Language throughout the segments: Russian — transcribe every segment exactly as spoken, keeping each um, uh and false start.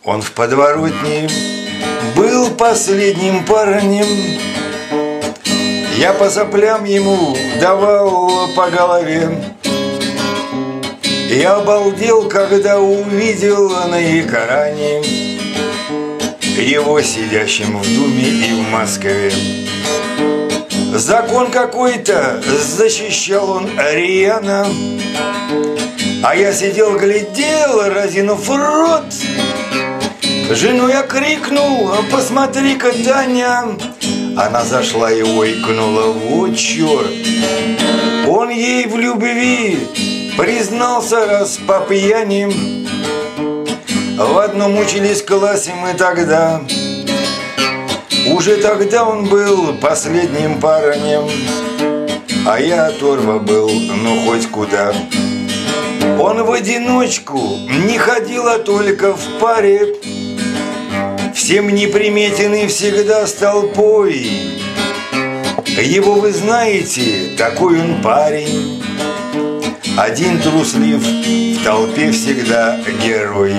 Он в подворотне был последним парнем. Я по соплям ему давал по голове. Я обалдел, когда увидел на экране его сидящим в Думе и в Москве. Закон какой-то защищал он рьяно, а я сидел, глядел, разинув рот. Жену я крикнул: посмотри-ка, Таня. Она зашла и ойкнула: вот черт. Он ей в любви признался раз по пьяни. В одном учились классе мы тогда. Уже тогда он был последним парнем, а я оторва был, ну хоть куда. Он в одиночку не ходил, а только в паре. Всем неприметен и всегда с толпой. Его вы знаете, такой он парень. Один труслив, в толпе всегда герой.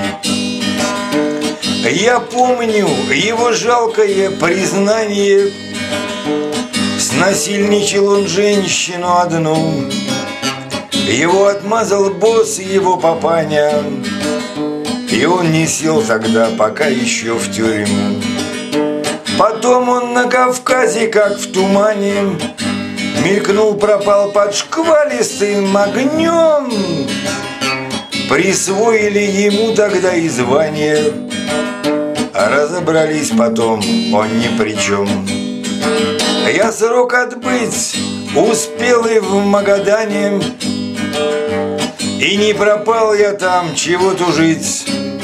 Я помню его жалкое признание. Снасильничал он женщину одну. Его отмазал босс, его папаня. И он не сел тогда пока еще в тюрьму. Потом он на Кавказе, как в тумане, мелькнул, пропал под шквалистым огнем. Присвоили ему тогда и звание, а разобрались потом, он ни при чем. Я срок отбыть успел и в Магадане, и не пропал я там, чего тужить.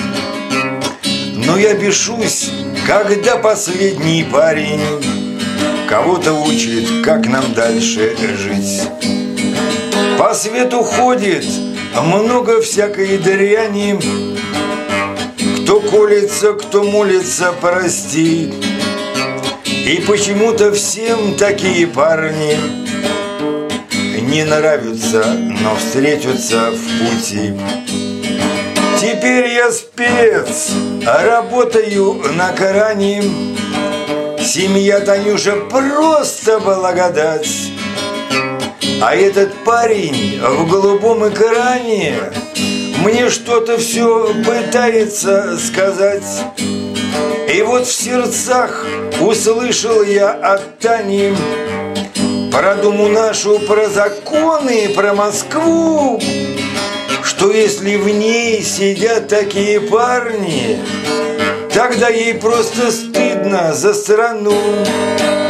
Но я бешусь, когда последний парень кого-то учит, как нам дальше жить. По свету ходит много всякой дряни. Кто колется, кто молится, прости. И почему-то всем такие парни не нравятся, но встретятся в пути. Теперь я спец, работаю на кране. Семья Танюша просто благодать. А этот парень в голубом экране мне что-то все пытается сказать. И вот в сердцах услышал я от Тани про Думу нашу, про законы, про Москву, что если в ней сидят такие парни, тогда ей просто стыдно за страну.